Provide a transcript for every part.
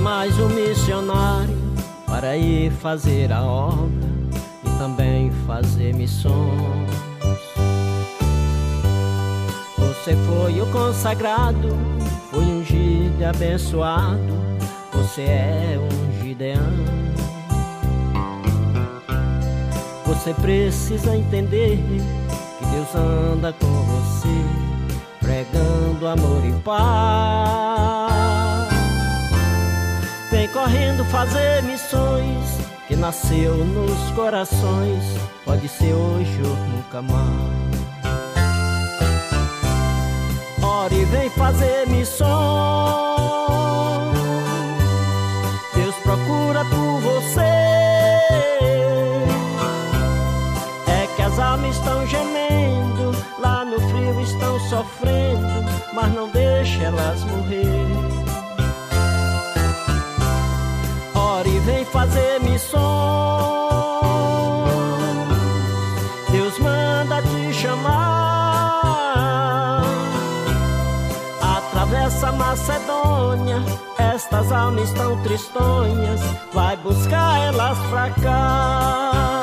mais um missionário para ir fazer a obra e também fazer missões. Você foi o consagrado, foi ungido e abençoado. Você é um Gideão. Você precisa entender que Deus anda com você, pregando amor e paz. Vem correndo fazer missões, que nasceu nos corações, pode ser hoje ou nunca mais. Ora e vem fazer missões, Deus procura por você. É que as almas estão gemendo, lá no frio estão sofrendo, mas não deixe elas morrer. Ora e vem fazer missões, Deus manda te chamar. Atravessa a Macedônia, estas almas estão tristonhas, vai buscar elas pra cá.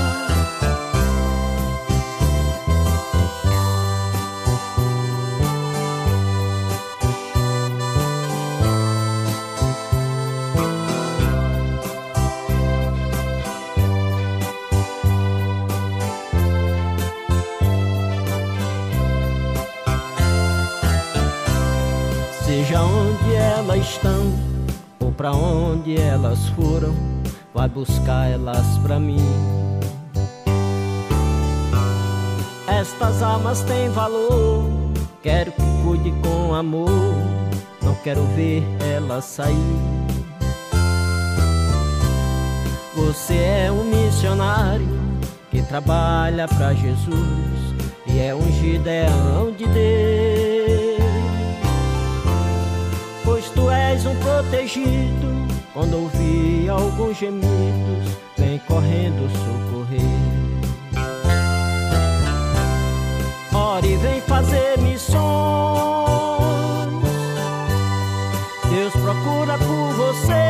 Seja onde elas estão ou pra onde elas foram, vai buscar elas pra mim. Estas almas têm valor, quero que cuide com amor, não quero ver elas sair. Você é um missionário que trabalha pra Jesus e é um Gideão de Deus. Pois tu és um protegido, quando ouvir alguns gemidos, vem correndo socorrer. Ora e vem fazer missões, Deus procura por você.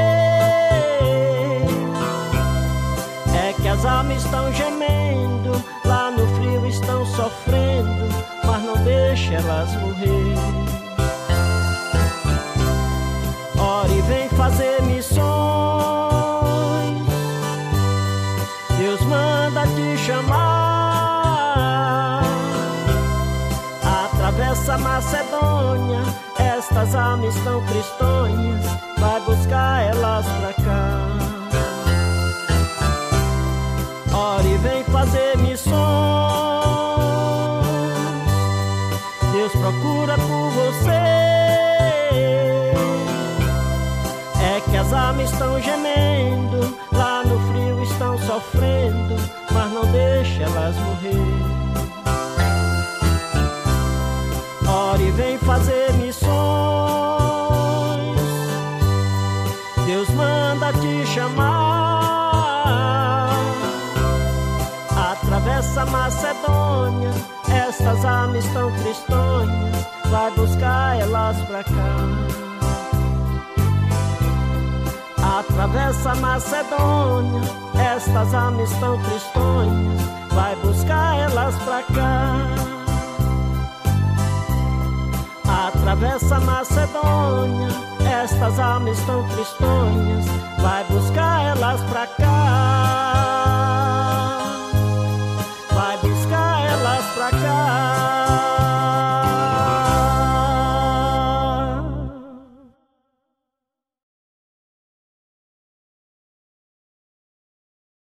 É que as almas estão gemendo, lá no frio estão sofrendo, mas não deixe elas morrer. Ora e vem fazer missões, Deus manda te chamar. Atravessa a Macedônia, estas almas estão tristonhas, vai buscar elas pra cá. Ora e vem fazer missões, Deus procura por você. É que as almas estão gemendo, lá no frio estão sofrendo, mas não deixe elas morrer. Ora e vem fazer missões, Deus manda te chamar. Atravessa a Macedônia, estas almas estão tristonhas, vai buscar elas pra cá. Atravessa a Macedônia, estas almas estão tristonhas, vai buscar elas pra cá. Atravessa a Macedônia, estas almas estão tristonhas, vai buscar elas pra cá. Vai buscar elas pra cá.